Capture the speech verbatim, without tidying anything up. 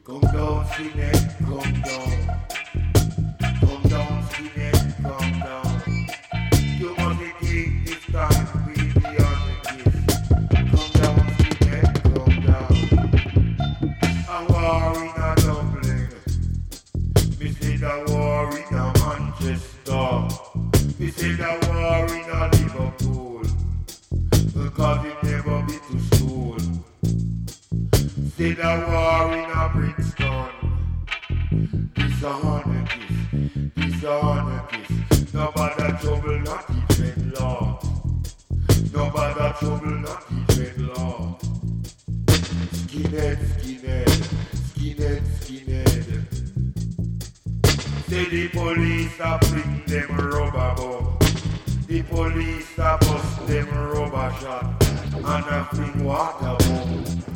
Come down, skinhead, come down. Come down, skinhead, come down. You must take this time, we be on the kiss. Come down, skinhead, come down. A war in a Dublin. Me say the war in a Manchester. Me say the war in a Liverpool. Because you never been to school. Say the war in a Princeton. This a anarchist, this a anarchist. Nobody trouble, not the dreadlock. Nobody trouble, not the dreadlock. Skinhead, skinhead, skinhead, skinhead. Say the police a bring them rubber bomb. The police a bust them rubber shot. And a bring water bomb.